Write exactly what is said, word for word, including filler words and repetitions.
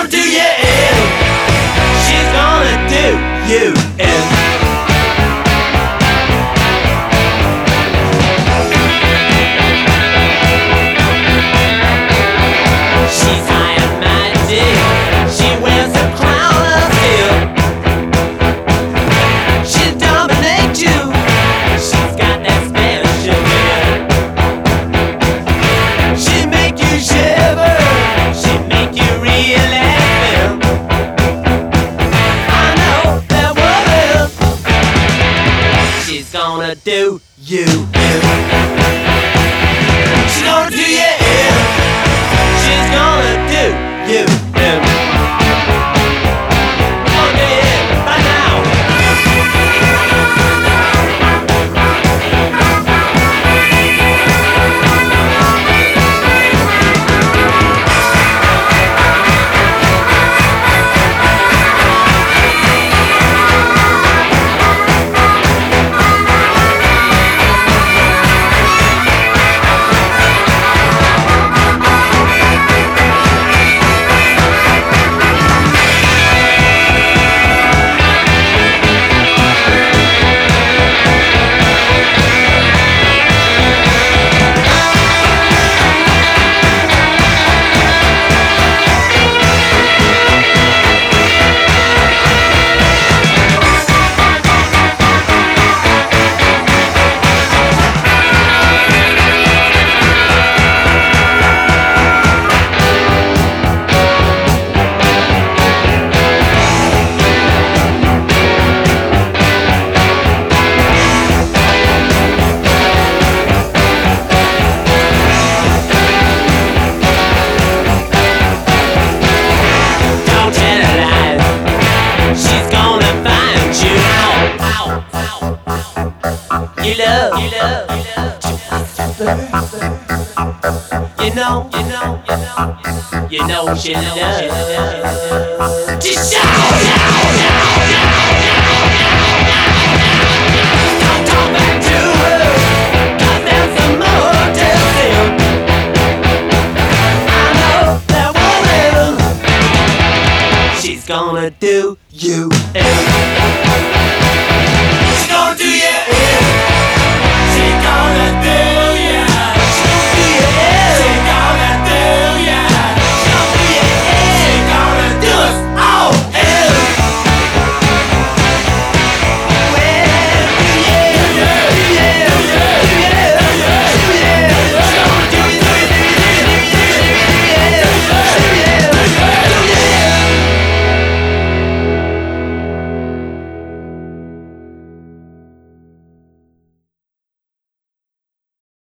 do you in. She's gonna do you in. She's high and mighty. She wears a crown of steel. She'll dominate you. She's got that special feel. She'll make you shiver. She'll make you really feel. I know that woman. She's gonna do you in. She's gonna do you in. She's gonna do you in. Gonna do you in right now. You love, you love, you love, you know, you know, you know, you know she loves. Just shout, shout, shout, don't talk back to her, 'cause there's some more to him. I know that woman. She's gonna do you in.